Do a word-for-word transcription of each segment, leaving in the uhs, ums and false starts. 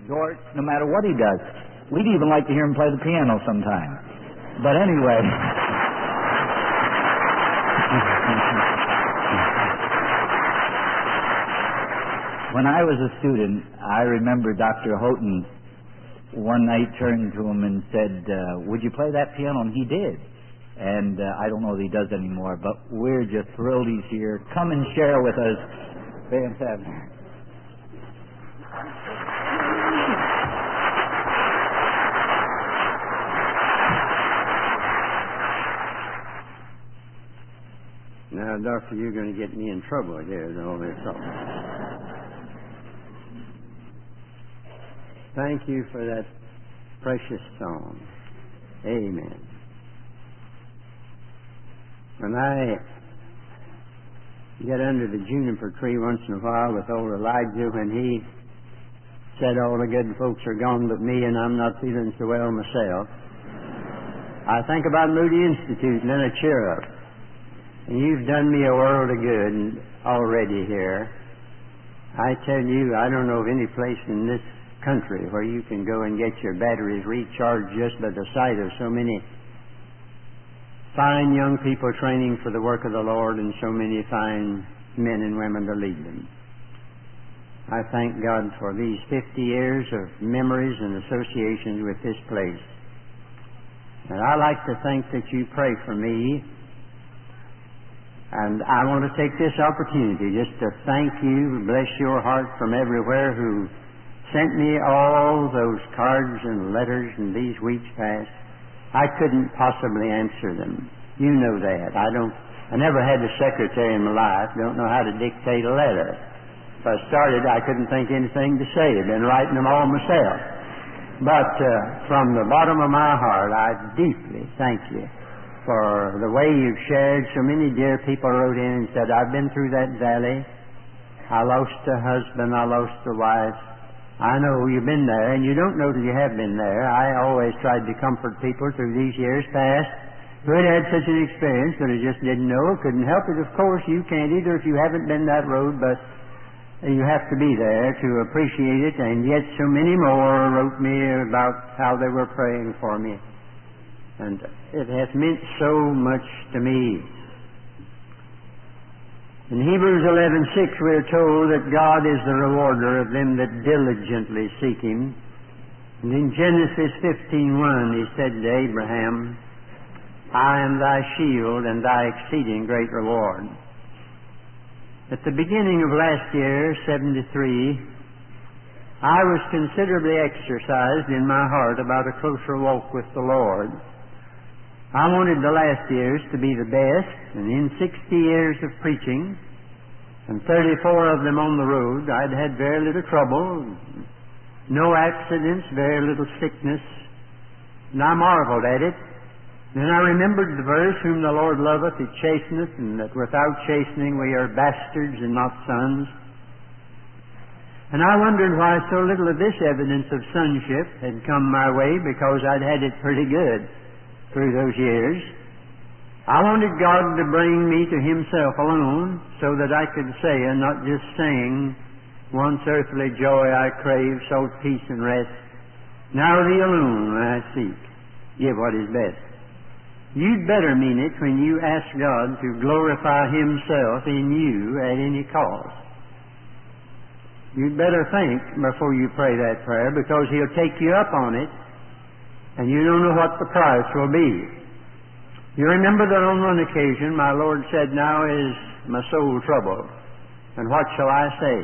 George, no matter what he does. We'd even like to hear him play the piano sometime. But anyway. When I was a student, I remember Doctor Houghton one night turned to him and said, uh, would you play that piano? And he did. And uh, I don't know that he does anymore, but we're just thrilled he's here. Come and share with us. Fantastic. Now, Doctor, you're going to get me in trouble here with all this talk. Thank you for that precious song. Amen. When I get under the juniper tree once in a while with old Elijah, when he said all the good folks are gone but me and I'm not feeling so well myself, I think about Moody Institute and then I cheer up. And you've done me a world of good already here. I tell you, I don't know of any place in this country where you can go and get your batteries recharged just by the sight of so many fine young people training for the work of the Lord and so many fine men and women to lead them. I thank God for these fifty years of memories and associations with this place. And I like to think that you pray for me. And I want to take this opportunity just to thank you, bless your heart from everywhere, who sent me all those cards and letters in these weeks past. I couldn't possibly answer them. You know that. I don't. I never had a secretary in my life. Don't know how to dictate a letter. If I started, I couldn't think anything to say. I've been writing them all myself. But uh, from the bottom of my heart, I deeply thank you for the way you've shared. So many dear people wrote in and said, I've been through that valley. I lost a husband. I lost a wife. I know you've been there, and you don't know that you have been there. I always tried to comfort people through these years past who had had such an experience, but I just didn't know, couldn't help it. Of course, you can't either if you haven't been that road, but you have to be there to appreciate it, and yet so many more wrote me about how they were praying for me. And it has meant so much to me. In Hebrews eleven six we are told that God is the rewarder of them that diligently seek Him. And in Genesis fifteen one He said to Abraham, I am thy shield and thy exceeding great reward. At the beginning of last year, seventy-three, I was considerably exercised in my heart about a closer walk with the Lord. I wanted the last years to be the best, and in sixty years of preaching, and thirty-four of them on the road, I'd had very little trouble, no accidents, very little sickness, and I marveled at it. Then I remembered the verse, whom the Lord loveth, He chasteneth, and that without chastening we are bastards and not sons. And I wondered why so little of this evidence of sonship had come my way, because I'd had it pretty good through those years. I wanted God to bring me to Himself alone, so that I could say and not just sing, once earthly joy I crave, so peace and rest. Now Thee alone I seek, give what is best. You'd better mean it when you ask God to glorify Himself in you at any cost. You'd better think before you pray that prayer, because He'll take you up on it, and you don't know what the price will be. You remember that on one occasion my Lord said, now is my soul troubled, and what shall I say?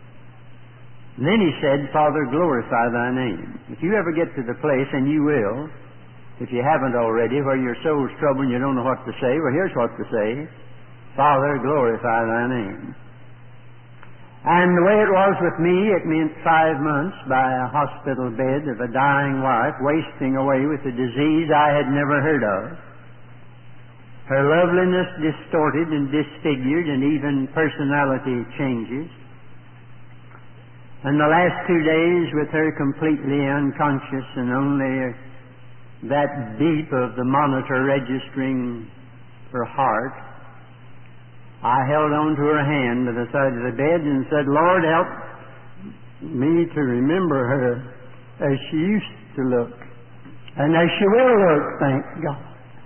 And then He said, Father, glorify Thy name. If you ever get to the place, and you will, if you haven't already, where your soul's troubled and you don't know what to say, well, here's what to say. Father, glorify Thy name. And the way it was with me, it meant five months by a hospital bed of a dying wife, wasting away with a disease I had never heard of. Her loveliness distorted and disfigured, and even personality changes. And the last two days with her completely unconscious and only that beep of the monitor registering her heart, I held on to her hand by the side of the bed and said, Lord, help me to remember her as she used to look, and as she will look, thank God.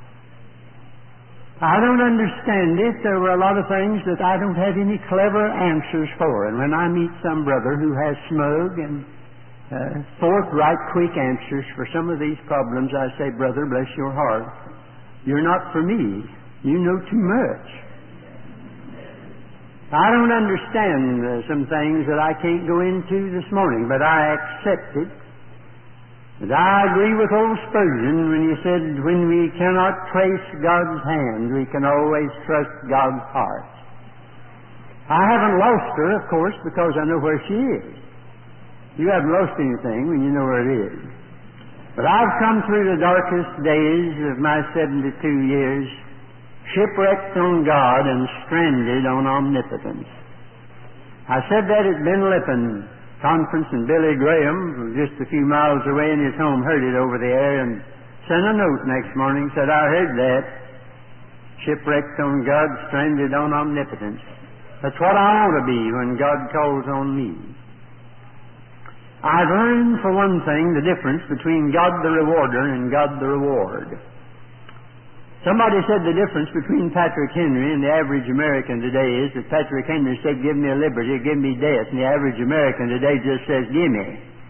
I don't understand it. There were a lot of things that I don't have any clever answers for, and when I meet some brother who has smug and uh, forthright, quick answers for some of these problems, I say, brother, bless your heart, you're not for me. You know too much. I don't understand uh, some things that I can't go into this morning, but I accept it. But I agree with old Spurgeon when he said, when we cannot trace God's hand, we can always trust God's heart. I haven't lost her, of course, because I know where she is. You haven't lost anything when you know where it is. But I've come through the darkest days of my seventy-two years, shipwrecked on God and stranded on omnipotence. I said that at Ben Lippen Conference, and Billy Graham, just a few miles away in his home, heard it over the air and sent a note next morning, said, I heard that. Shipwrecked on God, stranded on omnipotence. That's what I want to be when God calls on me. I've learned, for one thing, the difference between God the rewarder and God the reward. Somebody said the difference between Patrick Henry and the average American today is that Patrick Henry said, give me a liberty, give me death, and the average American today just says, give me.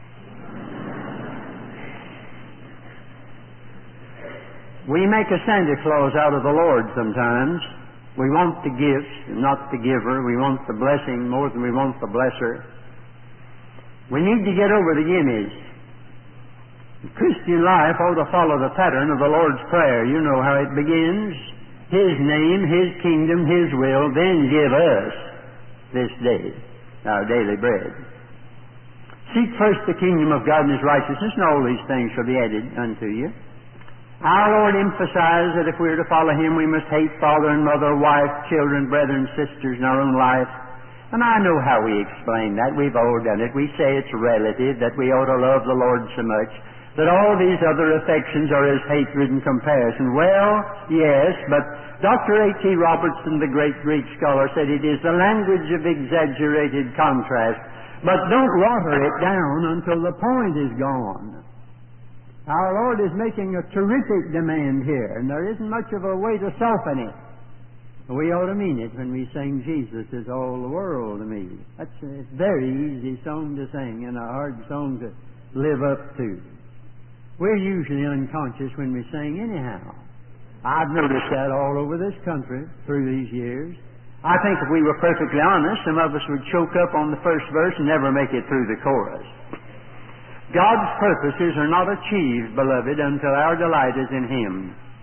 We make a Santa Claus out of the Lord sometimes. We want the gifts and not the giver. We want the blessing more than we want the blesser. We need to get over the gimmies. The Christian life ought to follow the pattern of the Lord's Prayer. You know how it begins. His name, His kingdom, His will, then give us this day our daily bread. Seek first the kingdom of God and His righteousness, and all these things shall be added unto you. Our Lord emphasized that if we are to follow Him, we must hate father and mother, wife, children, brethren, sisters in our own life. And I know how we explain that. We've all done it. We say it's relative, that we ought to love the Lord so much, that all these other affections are as hatred in comparison. Well, yes, but Doctor A T Robertson, the great Greek scholar, said it is the language of exaggerated contrast. But don't water it down until the point is gone. Our Lord is making a terrific demand here, and there isn't much of a way to soften it. We ought to mean it when we sing, Jesus is all the world to me. That's a very easy song to sing and a hard song to live up to. We're usually unconscious when we sing anyhow. I've noticed that all over this country through these years. I think if we were perfectly honest, some of us would choke up on the first verse and never make it through the chorus. God's purposes are not achieved, beloved, until our delight is in Him.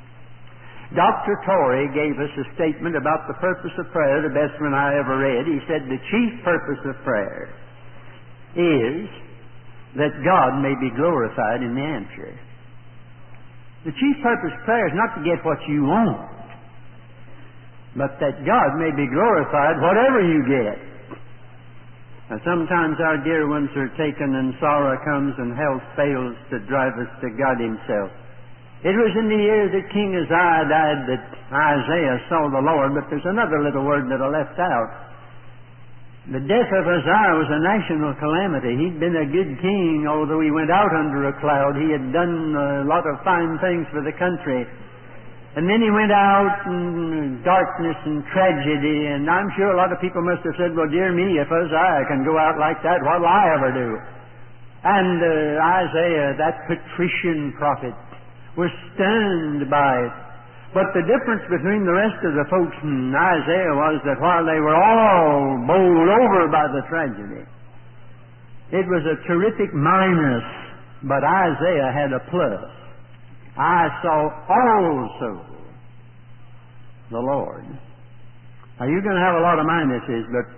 Doctor Torrey gave us a statement about the purpose of prayer, the best one I ever read. He said the chief purpose of prayer is that God may be glorified in the answer. The chief purpose of prayer is not to get what you want, but that God may be glorified whatever you get. Now, sometimes our dear ones are taken and sorrow comes and health fails to drive us to God Himself. It was in the year that King Uzziah died that Isaiah saw the Lord, but there's another little word that I left out. The death of Uzziah was a national calamity. He'd been a good king, although he went out under a cloud. He had done a lot of fine things for the country. And then he went out in darkness and tragedy, and I'm sure a lot of people must have said, well, dear me, if Uzziah can go out like that, what will I ever do? And uh, Isaiah, that patrician prophet, was stunned by it. But the difference between the rest of the folks in Isaiah was that while they were all bowled over by the tragedy, it was a terrific minus, but Isaiah had a plus. I saw also the Lord. Now, you're going to have a lot of minuses, but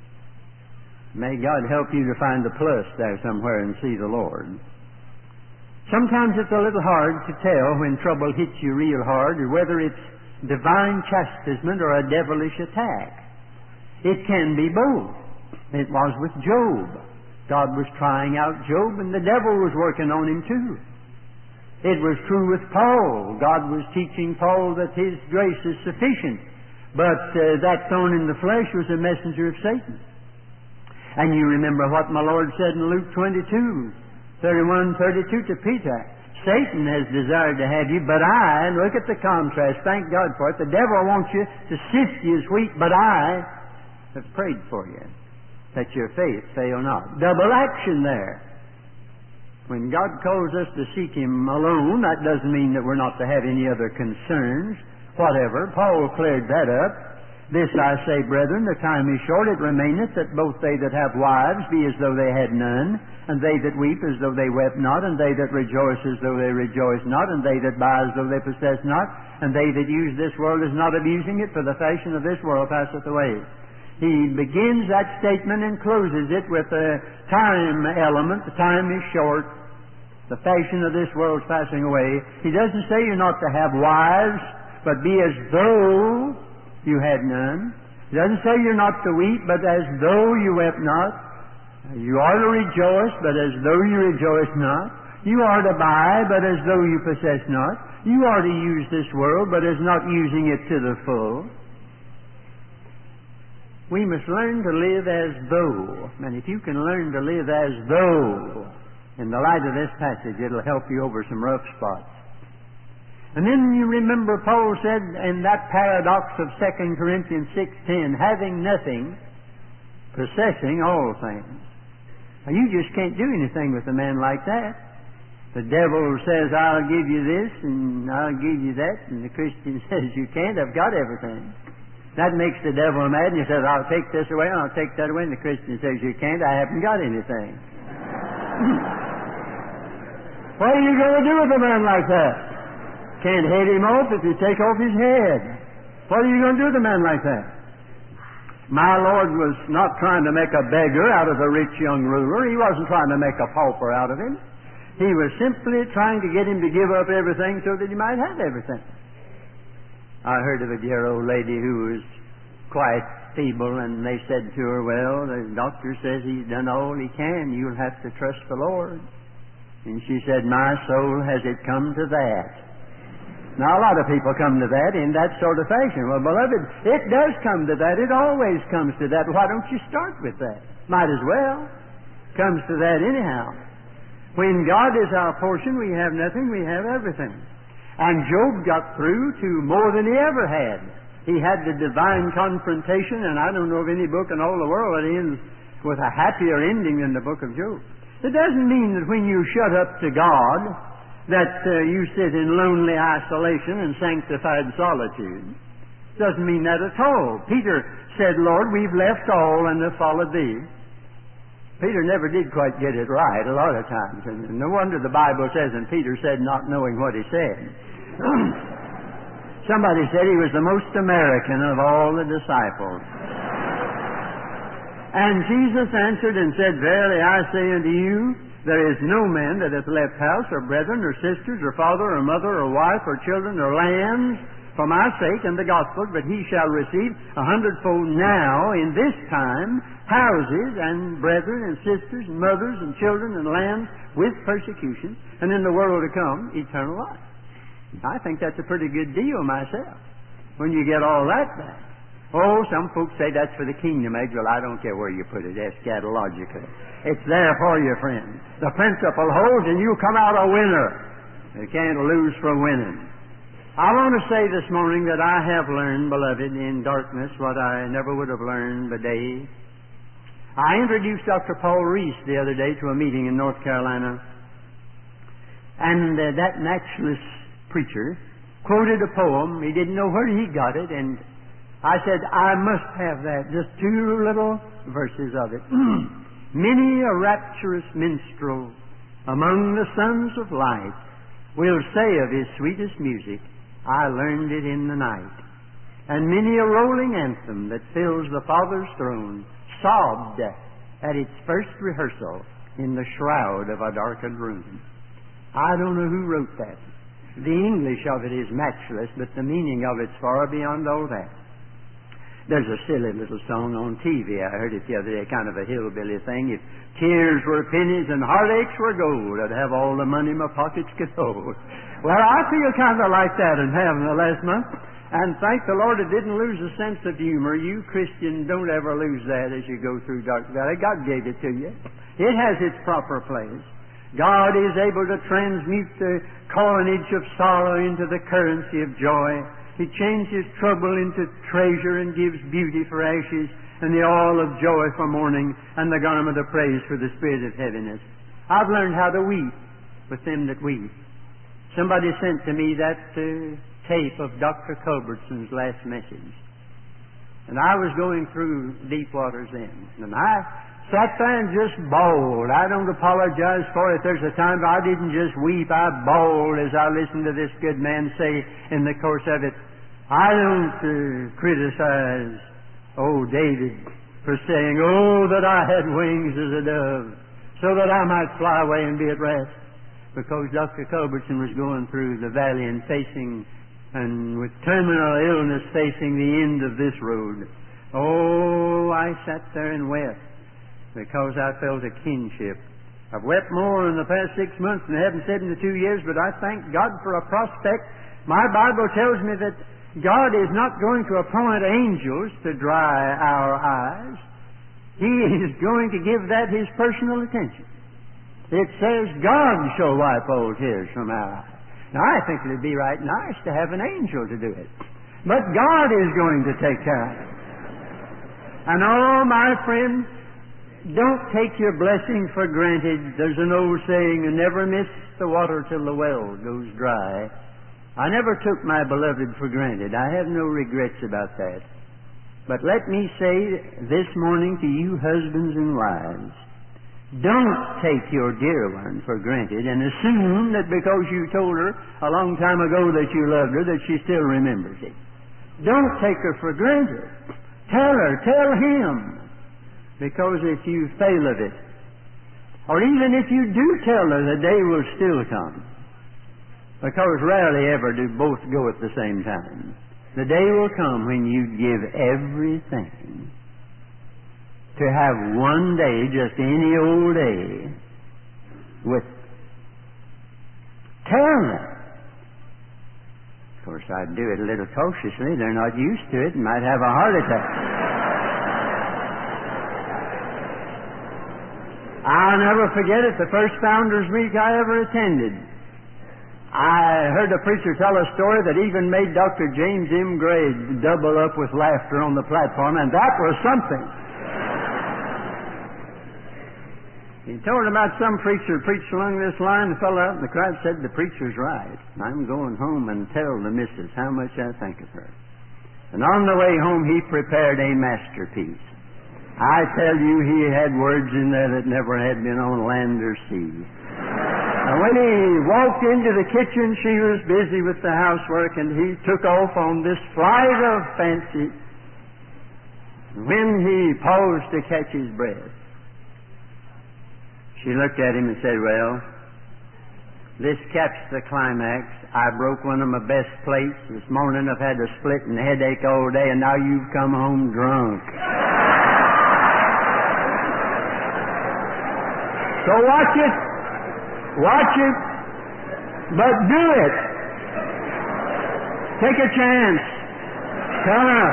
may God help you to find the plus there somewhere and see the Lord. Sometimes it's a little hard to tell when trouble hits you real hard, or whether it's divine chastisement or a devilish attack. It can be both. It was with Job. God was trying out Job, and the devil was working on him too. It was true with Paul. God was teaching Paul that His grace is sufficient, but uh, that thorn in the flesh was a messenger of Satan. And you remember what my Lord said in Luke twenty-two, thirty-one, thirty-two to Peter. Satan has desired to have you, but I, and look at the contrast, thank God for it, the devil wants you to sift you as wheat, but I have prayed for you, that your faith fail not. Double action there. When God calls us to seek Him alone, that doesn't mean that we're not to have any other concerns, whatever. Paul cleared that up. This I say, brethren, the time is short, it remaineth, that both they that have wives be as though they had none, and they that weep as though they wept not, and they that rejoice as though they rejoice not, and they that buy as though they possess not, and they that use this world as not abusing it, for the fashion of this world passeth away. He begins that statement and closes it with a time element. The time is short. The fashion of this world is passing away. He doesn't say you're not to have wives, but be as though you had none. He doesn't say you're not to weep, but as though you wept not. You are to rejoice, but as though you rejoice not. You are to buy, but as though you possess not. You are to use this world, but as not using it to the full. We must learn to live as though. And if you can learn to live as though, in the light of this passage, it'll help you over some rough spots. And then you remember Paul said in that paradox of Second Corinthians six ten, having nothing, possessing all things. Now, you just can't do anything with a man like that. The devil says, I'll give you this, and I'll give you that, and the Christian says, you can't, I've got everything. That makes the devil mad, and he says, I'll take this away, and I'll take that away, and the Christian says, you can't, I haven't got anything. What are you going to do with a man like that? Can't head him off if you take off his head. What are you going to do with a man like that? My Lord was not trying to make a beggar out of the rich young ruler. He wasn't trying to make a pauper out of him. He was simply trying to get him to give up everything so that he might have everything. I heard of a dear old lady who was quite feeble, and they said to her, well, the doctor says he's done all he can. You'll have to trust the Lord. And she said, my soul, has it come to that? Now, a lot of people come to that in that sort of fashion. Well, beloved, it does come to that. It always comes to that. Why don't you start with that? Might as well. Comes to that anyhow. When God is our portion, we have nothing, we have everything. And Job got through to more than he ever had. He had the divine confrontation, and I don't know of any book in all the world that ends with a happier ending than the book of Job. It doesn't mean that when you shut up to God, that uh, you sit in lonely isolation and sanctified solitude. Doesn't mean that at all. Peter said, Lord, we've left all and have followed Thee. Peter never did quite get it right a lot of times. And no wonder the Bible says, and Peter said, not knowing what he said. Somebody said he was the most American of all the disciples. And Jesus answered and said, verily I say unto you, there is no man that hath left house, or brethren, or sisters, or father, or mother, or wife, or children, or lands, for my sake and the gospel, but he shall receive a hundredfold now, in this time, houses, and brethren, and sisters, and mothers, and children, and lands, with persecution, and in the world to come, eternal life. I think that's a pretty good deal myself, when you get all that back. Oh, some folks say that's for the kingdom age. Well, I don't care where you put it, eschatologically. It's there for you, friend. The principle holds, and you come out a winner. You can't lose for winning. I want to say this morning that I have learned, beloved, in darkness what I never would have learned by day. I introduced Doctor Paul Reese the other day to a meeting in North Carolina, and uh, that naturalist preacher quoted a poem. He didn't know where he got it, and I said, I must have that. Just two little verses of it. Many a rapturous minstrel among the sons of light will say of his sweetest music, I learned it in the night. And many a rolling anthem that fills the Father's throne sobbed at its first rehearsal in the shroud of a darkened room. I don't know who wrote that. The English of it is matchless, but the meaning of it's far beyond all that. There's a silly little song on T V. I heard it the other day, kind of a hillbilly thing. If tears were pennies and heartaches were gold, I'd have all the money my pockets could hold. Well, I feel kind of like that in heaven the last month. And thank the Lord it didn't lose a sense of humor. You Christians don't ever lose that as you go through dark valley. God gave it to you. It has its proper place. God is able to transmute the coinage of sorrow into the currency of joy. He changes trouble into treasure and gives beauty for ashes and the oil of joy for mourning and the garment of praise for the spirit of heaviness. I've learned how to weep with them that weep. Somebody sent to me that uh, tape of Doctor Culbertson's last message. And I was going through deep waters then. And I sat there and just bawled. I don't apologize for it. There's a time I didn't just weep. I bawled as I listened to this good man say in the course of it, I don't uh, criticize old David for saying, oh, that I had wings as a dove, so that I might fly away and be at rest. Because Doctor Culbertson was going through the valley and facing, and with terminal illness facing the end of this road. Oh, I sat there and wept because I felt a kinship. I've wept more in the past six months than I haven't said in the two years, but I thank God for a prospect. My Bible tells me that God is not going to appoint angels to dry our eyes. He is going to give that His personal attention. It says God shall wipe all tears from our eyes. Now, I think it would be right nice to have an angel to do it. But God is going to take care of it. And oh, my friend, don't take your blessing for granted. There's an old saying, you never miss the water till the well goes dry. I never took my beloved for granted. I have no regrets about that. But let me say this morning to you husbands and wives, don't take your dear one for granted and assume that because you told her a long time ago that you loved her, that she still remembers it. Don't take her for granted. Tell her, tell him. Because if you fail of it, or even if you do tell her, the day will still come. Because rarely ever do both go at the same time. The day will come when you give everything to have one day, just any old day, with tell them. Of course, I'd do it a little cautiously. They're not used to it and might have a heart attack. I'll never forget it, the first Founders Week I ever attended. I heard a preacher tell a story that even made Doctor James M. Gray double up with laughter on the platform, and that was something. He told about some preacher preached along this line. The fellow out in the crowd said, the preacher's right. I'm going home and tell the missus how much I think of her. And on the way home, he prepared a masterpiece. I tell you, he had words in there that never had been on land or sea. And when he walked into the kitchen, she was busy with the housework, and he took off on this flight of fancy. When he paused to catch his breath, she looked at him and said, well, this caps the climax. I broke one of my best plates. This morning I've had a splitting headache all day, and now you've come home drunk. So watch it. Watch it. But do it. Take a chance. Tell her.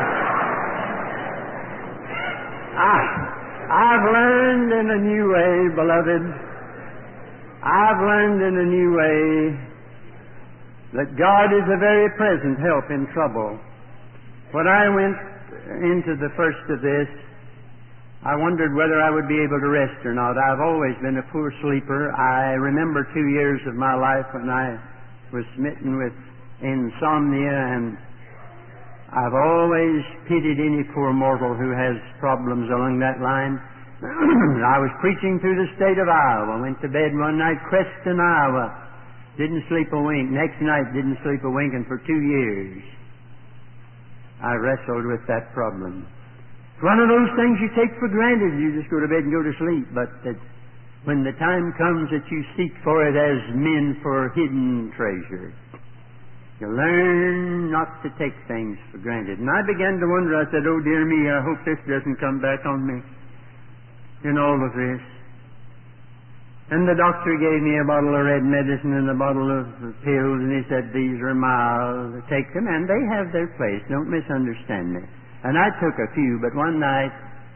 Ah. I've learned in a new way, beloved, I've learned in a new way that God is a very present help in trouble. When I went into the first of this, I wondered whether I would be able to rest or not. I've always been a poor sleeper. I remember two years of my life when I was smitten with insomnia, and I've always pitied any poor mortal who has problems along that line. I was preaching through the state of Iowa. Went to bed one night, Creston, Iowa. Didn't sleep a wink. Next night, didn't sleep a wink, and for two years I wrestled with that problem. It's one of those things you take for granted. You just go to bed and go to sleep. But that when the time comes that you seek for it as men for hidden treasure, you learn not to take things for granted. And I began to wonder, I said, oh dear me, I hope this doesn't come back on me in all of this. And the doctor gave me a bottle of red medicine and a bottle of pills, and he said, these are mild, take them, and they have their place, don't misunderstand me. And I took a few, but one night,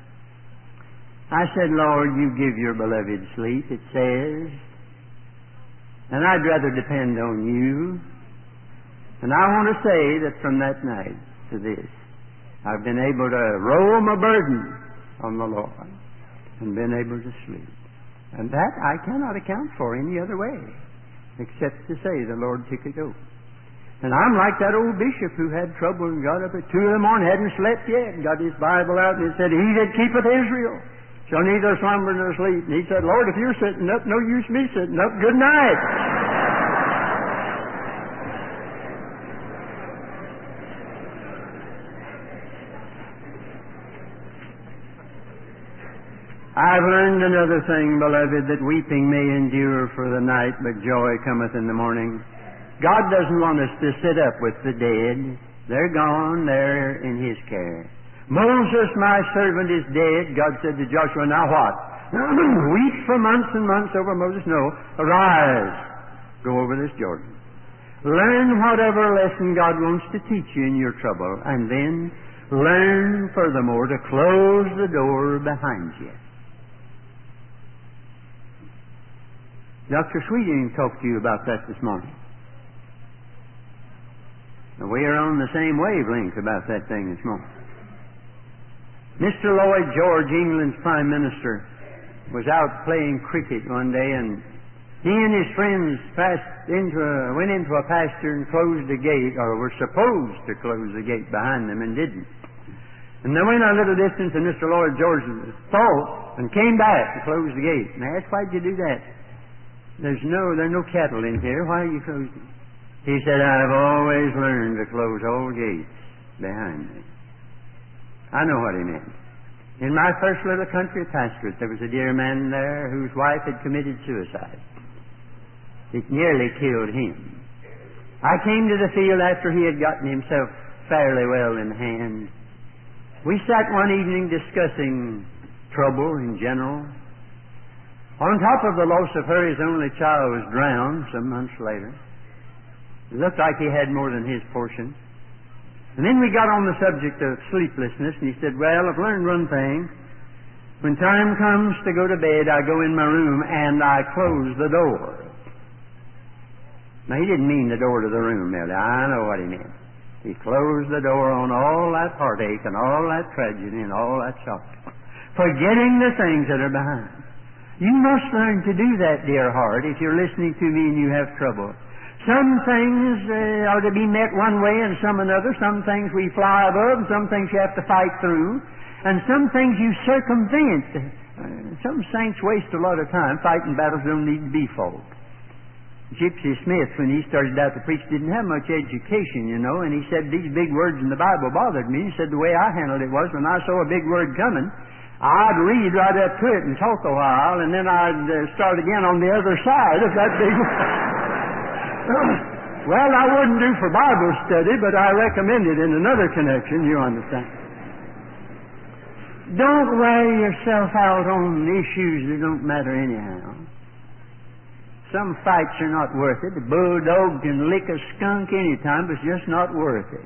I said, Lord, you give your beloved sleep, it says, and I'd rather depend on you. And I want to say that from that night to this, I've been able to roll my burden on the Lord and been able to sleep. And that I cannot account for any other way, except to say the Lord took it over. And I'm like that old bishop who had trouble and got up at two in the morning, hadn't slept yet, and got his Bible out, and it said, He that keepeth Israel shall neither slumber nor sleep. And he said, Lord, if you're sitting up, no use me sitting up. Good night. I've learned another thing, beloved, that weeping may endure for the night, but joy cometh in the morning. God doesn't want us to sit up with the dead. They're gone. They're in His care. Moses, my servant, is dead. God said to Joshua, now what? Weep for months and months over Moses? No. Arise. Go over this Jordan. Learn whatever lesson God wants to teach you in your trouble, and then learn furthermore to close the door behind you. Doctor Sweeting talked to you about that this morning. We are on the same wavelength about that thing this morning. Mister Lloyd George, England's Prime Minister, was out playing cricket one day, and he and his friends passed into a, went into a pasture and closed the gate, or were supposed to close the gate behind them, and didn't. And they went a little distance, and Mister Lloyd George thought and came back to close the gate. And I asked, why'd you do that? There's no, there are no cattle in here. Why are you closing? He said, I've always learned to close all gates behind me. I know what he meant. In my first little country pastorate, there was a dear man there whose wife had committed suicide. It nearly killed him. I came to the field after he had gotten himself fairly well in hand. We sat one evening discussing trouble in general. On top of the loss of her, his only child was drowned some months later. It looked like he had more than his portion. And then we got on the subject of sleeplessness, and he said, well, I've learned one thing. When time comes to go to bed, I go in my room and I close the door. Now, he didn't mean the door to the room, merely. I know what he meant. He closed the door on all that heartache and all that tragedy and all that sorrow, forgetting the things that are behind. You must learn to do that, dear heart, if you're listening to me and you have trouble. Some things uh, are to be met one way and some another. Some things we fly above, and some things you have to fight through. And some things you circumvent. Uh, some saints waste a lot of time fighting battles that don't need to be fought. Gypsy Smith, when he started out to preach, didn't have much education, you know, and he said these big words in the Bible bothered me. He said the way I handled it was when I saw a big word coming, I'd read right up to it and talk a while, and then I'd uh, start again on the other side of that big Well, I wouldn't do for Bible study, but I recommend it in another connection, you understand. Don't wear yourself out on issues that don't matter anyhow. Some fights are not worth it. The bulldog can lick a skunk anytime, but it's just not worth it.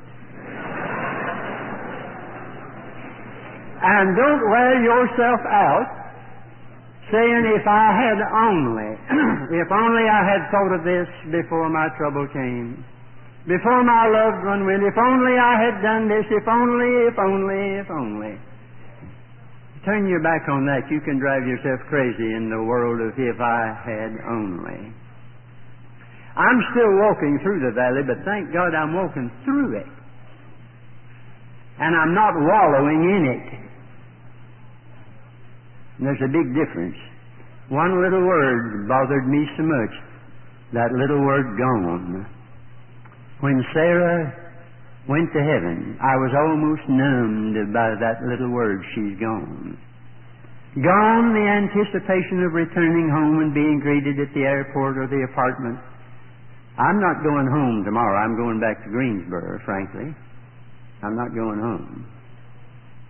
And don't wear yourself out saying, if I had only, if only I had thought of this before my trouble came, before my loved one went, if only I had done this, if only, if only, if only. Turn your back on that. You can drive yourself crazy in the world of if I had only. I'm still walking through the valley, but thank God I'm walking through it. And I'm not wallowing in it. And there's a big difference. One little word bothered me so much. That little word, gone. When Sarah went to heaven, I was almost numbed by that little word, she's gone. Gone, the anticipation of returning home and being greeted at the airport or the apartment. I'm not going home tomorrow. I'm going back to Greensboro, frankly. I'm not going home.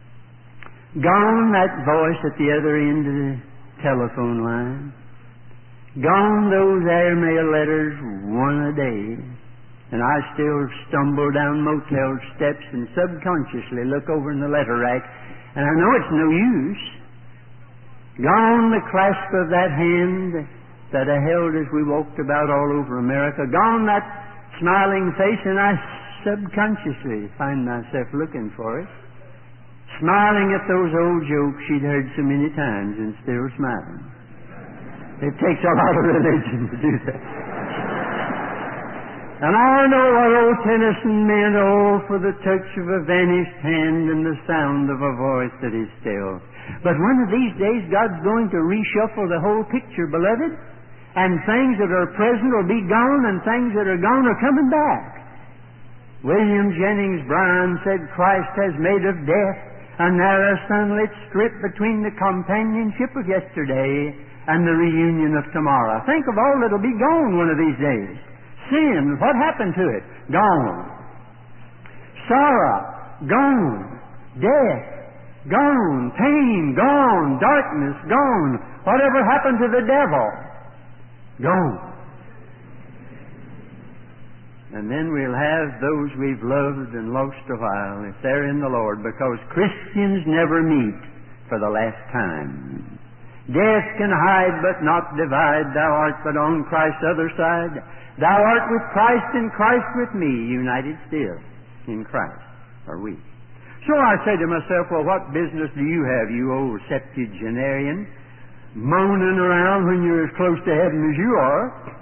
Gone, that voice at the other end of the telephone line. Gone those airmail letters, one a day. And I still stumble down motel steps and subconsciously look over in the letter rack, and I know it's no use. Gone the clasp of that hand that I held as we walked about all over America. Gone that smiling face, and I subconsciously find myself looking for it, smiling at those old jokes she'd heard so many times and still smiling. It takes a lot of religion to do that. And I know what old Tennyson meant, oh, for the touch of a vanished hand and the sound of a voice that is still. But one of these days, God's going to reshuffle the whole picture, beloved, and things that are present will be gone, and things that are gone are coming back. William Jennings Bryan said, Christ has made of death a narrow sunlit strip between the companionship of yesterday and the reunion of tomorrow. Think of all that'll be gone one of these days. Sin, what happened to it? Gone. Sorrow, gone. Death, gone. Pain, gone. Darkness, gone. Whatever happened to the devil? Gone. And then we'll have those we've loved and lost a while if they're in the Lord, because Christians never meet for the last time. Death can hide but not divide. Thou art but on Christ's other side. Thou art with Christ and Christ with me, united still in Christ are we. So I say to myself, well, what business do you have, you old septuagenarian, moaning around when you're as close to heaven as you are?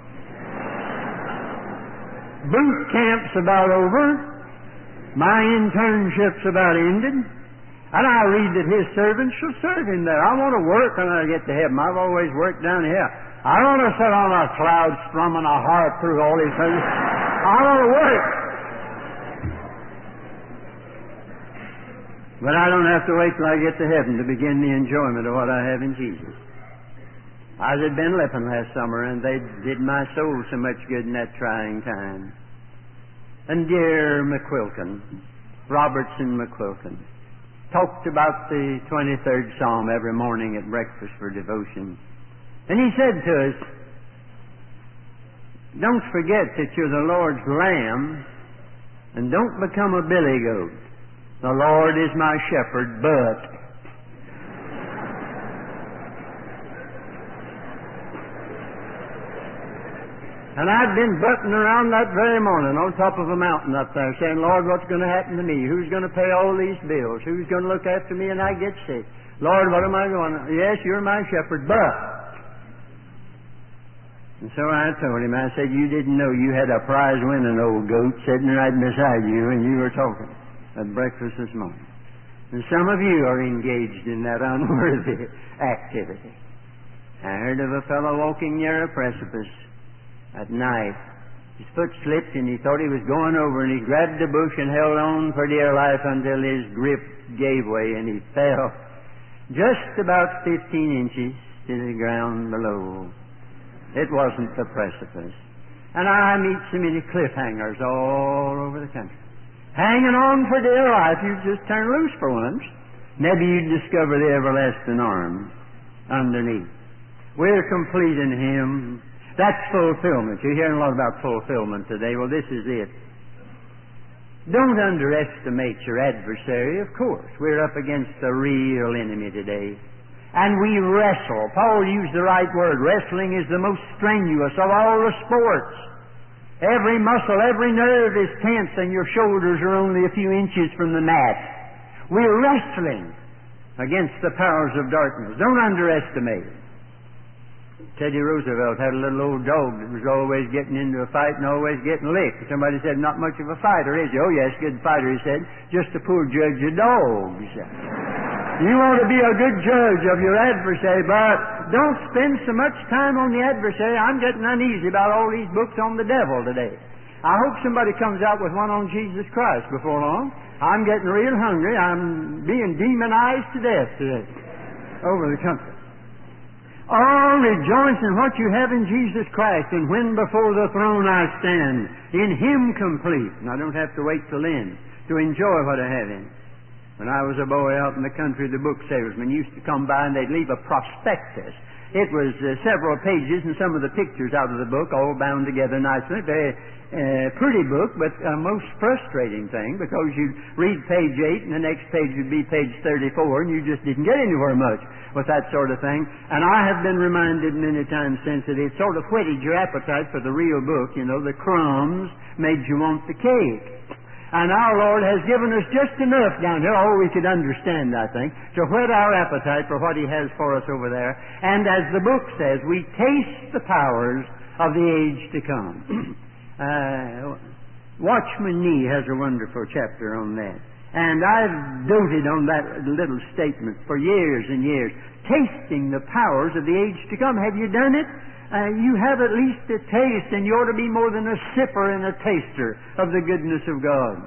Boot camp's about over. My internship's about ended. And I read that His servants shall serve Him there. I want to work when I get to heaven. I've always worked down here. I don't want to sit on a cloud strumming a harp through all these things. I want to work. But I don't have to wait till I get to heaven to begin the enjoyment of what I have in Jesus. I was at Ben Lippen last summer, and they did my soul so much good in that trying time. And dear McQuilkin, Robertson McQuilkin, talked about the twenty-third Psalm every morning at breakfast for devotion. And he said to us, don't forget that you're the Lord's lamb, and don't become a billy goat. The Lord is my shepherd, but... And I'd been butting around that very morning on top of a mountain up there saying, Lord, what's going to happen to me? Who's going to pay all these bills? Who's going to look after me and I get sick? Lord, what am I going to... Yes, you're my shepherd, but... And so I told him, I said, you didn't know you had a prize-winning old goat sitting right beside you when you were talking at breakfast this morning. And some of you are engaged in that unworthy activity. I heard of a fellow walking near a precipice at night. His foot slipped and he thought he was going over, and he grabbed the bush and held on for dear life until his grip gave way and he fell just about fifteen inches to the ground below. It wasn't the precipice. And I meet so many cliffhangers all over the country. Hanging on for dear life, you just turn loose for once. Maybe you'd discover the everlasting arm underneath. We're complete in Him. That's fulfillment. You're hearing a lot about fulfillment today. Well, this is it. Don't underestimate your adversary, of course. We're up against a real enemy today. And we wrestle. Paul used the right word. Wrestling is the most strenuous of all the sports. Every muscle, every nerve is tense, and your shoulders are only a few inches from the mat. We're wrestling against the powers of darkness. Don't underestimate it. Teddy Roosevelt had a little old dog that was always getting into a fight and always getting licked. Somebody said, not much of a fighter, is he? Oh, yes, good fighter, he said. Just a poor judge of dogs. You want to be a good judge of your adversary, but don't spend so much time on the adversary. I'm getting uneasy about all these books on the devil today. I hope somebody comes out with one on Jesus Christ before long. I'm getting real hungry. I'm being demonized to death today over the country. Oh, rejoice in what you have in Jesus Christ, and when before the throne I stand, in Him complete. And I don't have to wait till then to enjoy what I have in. When I was a boy out in the country, the book salesmen used to come by and they'd leave a prospectus It was uh, several pages and some of the pictures out of the book all bound together nicely. Very uh, pretty book, but a most frustrating thing because you'd read page eight and the next page would be page thirty-four and you just didn't get anywhere much with that sort of thing. And I have been reminded many times since that it sort of whetted your appetite for the real book. You know, the crumbs made you want the cake. And our Lord has given us just enough down here, all we could understand, I think, to whet our appetite for what He has for us over there. And as the book says, we taste the powers of the age to come. uh, Watchman Nee has a wonderful chapter on that. And I've doted on that little statement for years and years. Tasting the powers of the age to come. Have you done it? Uh, you have at least a taste, and you ought to be more than a sipper and a taster of the goodness of God.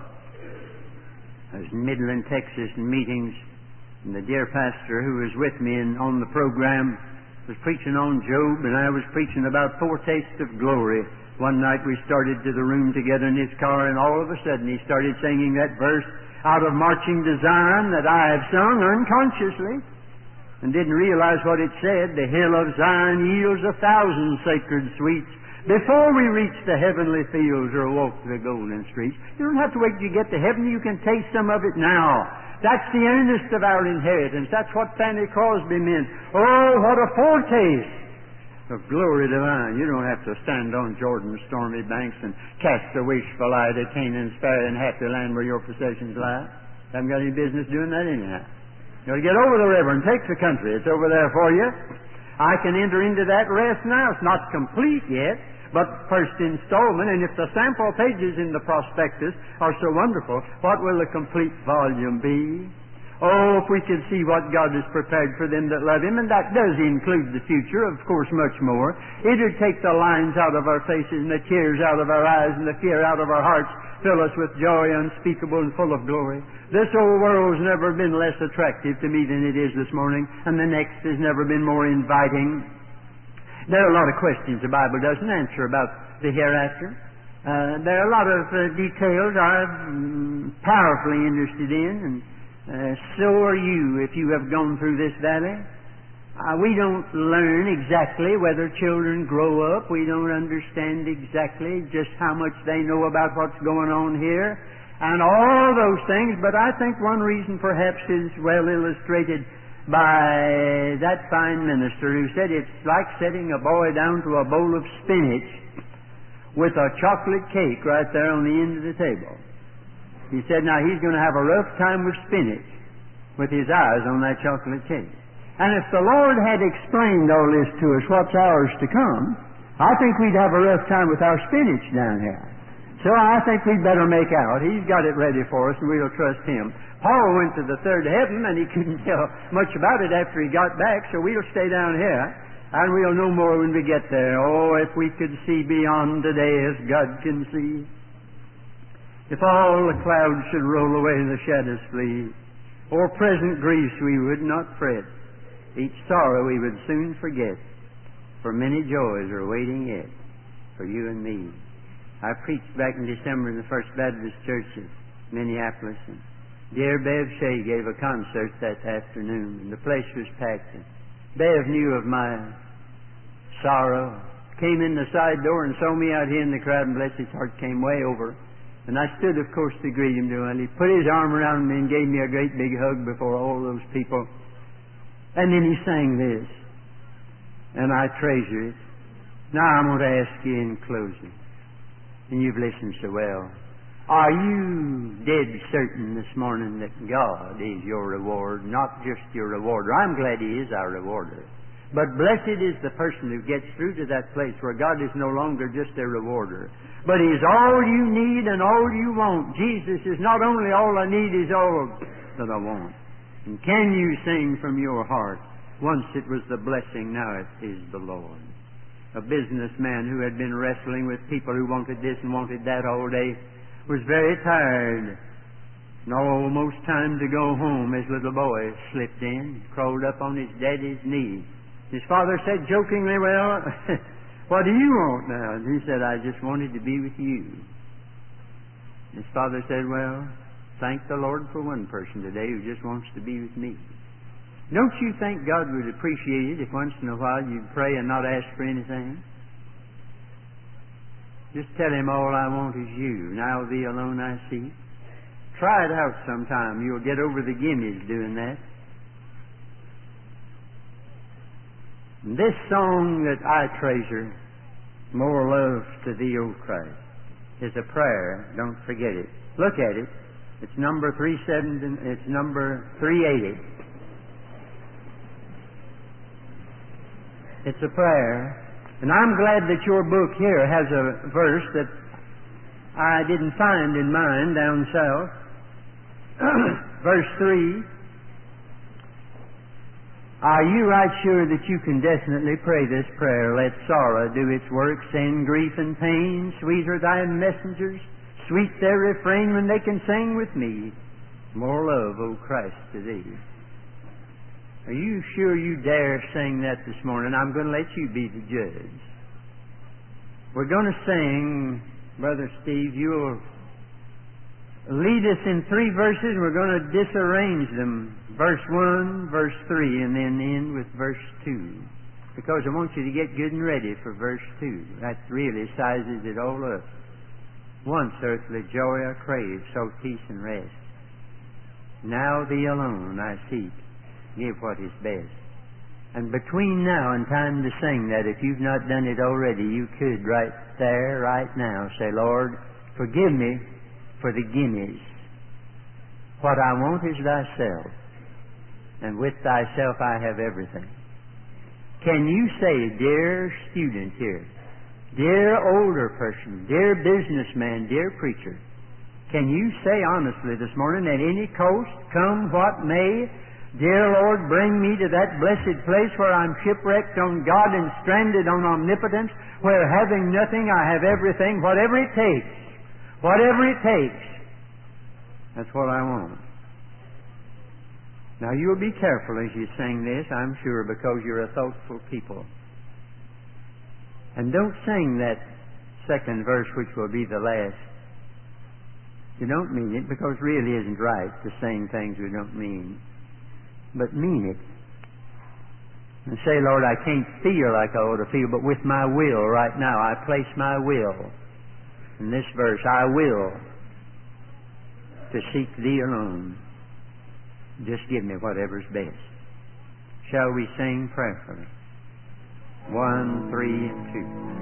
I was in Midland, Texas, in meetings, and the dear pastor who was with me in, on the program was preaching on Job, and I was preaching about foretaste of glory. One night we started to the room together in his car, and all of a sudden he started singing that verse out of Marching to Zion that I have sung unconsciously, and didn't realize what it said. The hill of Zion yields a thousand sacred sweets before we reach the heavenly fields or walk the golden streets. You don't have to wait till you get to heaven. You can taste some of it now. That's the earnest of our inheritance. That's what Fanny Crosby meant. Oh, what a foretaste of glory divine. You don't have to stand on Jordan's stormy banks and cast a wishful eye to Canaan's fair and happy land where your possessions lie. Haven't got any business doing that anyhow. You know, get over the river and take the country. It's over there for you. I can enter into that rest now. It's not complete yet, but first installment. And if the sample pages in the prospectus are so wonderful, what will the complete volume be? Oh, if we could see what God has prepared for them that love Him, and that does include the future, of course, much more. It would take the lines out of our faces and the tears out of our eyes and the fear out of our hearts, fill us with joy unspeakable and full of glory. This old world has never been less attractive to me than it is this morning, and the next has never been more inviting. There are a lot of questions the Bible doesn't answer about the hereafter. Uh, there are a lot of uh, details I'm powerfully interested in, and uh, so are you if you have gone through this valley. Uh, we don't learn exactly whether children grow up. We don't understand exactly just how much they know about what's going on here and all those things. But I think one reason perhaps is well illustrated by that fine minister who said it's like setting a boy down to a bowl of spinach with a chocolate cake right there on the end of the table. He said now he's going to have a rough time with spinach with his eyes on that chocolate cake. And if the Lord had explained all this to us, what's ours to come, I think we'd have a rough time with our spinach down here. So I think we'd better make out. He's got it ready for us, and we'll trust Him. Paul went to the third heaven, and he couldn't tell much about it after he got back, so we'll stay down here, and we'll know more when we get there. Oh, if we could see beyond today as God can see. If all the clouds should roll away and the shadows flee, or present griefs we would not fret, each sorrow we would soon forget, for many joys are waiting yet for you and me. I preached back in December in the First Baptist Church in Minneapolis, and dear Bev Shea gave a concert that afternoon, and the place was packed. And Bev knew of my sorrow, came in the side door and saw me out here in the crowd, and bless his heart, came way over. And I stood, of course, to greet him. And he put his arm around me and gave me a great big hug before all those people. And then he sang this, and I treasure it. Now I'm going to ask you in closing, and you've listened so well. Are you dead certain this morning that God is your reward, not just your rewarder? I'm glad He is our rewarder. But blessed is the person who gets through to that place where God is no longer just a rewarder, but He's all you need and all you want. Jesus is not only all I need, He's all that I want. And can you sing from your heart, once it was the blessing, now it is the Lord? A businessman who had been wrestling with people who wanted this and wanted that all day was very tired, and almost time to go home. His little boy slipped in, crawled up on his daddy's knee. His father said jokingly, well, what do you want now? And he said, I just wanted to be with you. His father said, well, thank the Lord for one person today who just wants to be with me. Don't you think God would appreciate it if once in a while you'd pray and not ask for anything? Just tell Him, all I want is you. Now Thee alone I seek. Try it out sometime. You'll get over the gimmies doing that. And this song that I treasure, More Love to Thee, O Christ, is a prayer. Don't forget it. Look at it. It's number three seventy. It's number three eighty. It's a prayer. And I'm glad that your book here has a verse that I didn't find in mine down south. Verse three. Are you right sure that you can definitely pray this prayer? Let sorrow do its work, sin, grief, and pain. Sweet are thy messengers, sweet their refrain when they can sing with me. More love, O Christ, to Thee. Are you sure you dare sing that this morning? I'm going to let you be the judge. We're going to sing, Brother Steve, you'll lead us in three verses. We're going to disarrange them. Verse one, verse three, and then end with verse two. Because I want you to get good and ready for verse two. That really sizes it all up. Once earthly joy I crave, so peace and rest. Now Thee alone I seek. Give what is best. And between now and time to sing that, if you've not done it already, you could right there, right now, say, Lord, forgive me for the gimmies. What I want is Thyself, and with Thyself I have everything. Can you say, dear student here, dear older person, dear businessman, dear preacher, can you say honestly this morning, at any cost, come what may, dear Lord, bring me to that blessed place where I'm shipwrecked on God and stranded on omnipotence, where having nothing I have everything, whatever it takes, whatever it takes, that's what I want. Now you'll be careful as you sing this, I'm sure, because you're a thoughtful people. And don't sing that second verse, which will be the last. You don't mean it, because it really isn't right to sing things we don't mean. But mean it. And say, Lord, I can't feel like I ought to feel, but with my will right now, I place my will in this verse. I will to seek Thee alone. Just give me whatever's best. Shall we sing prayerfully? One, three, and two.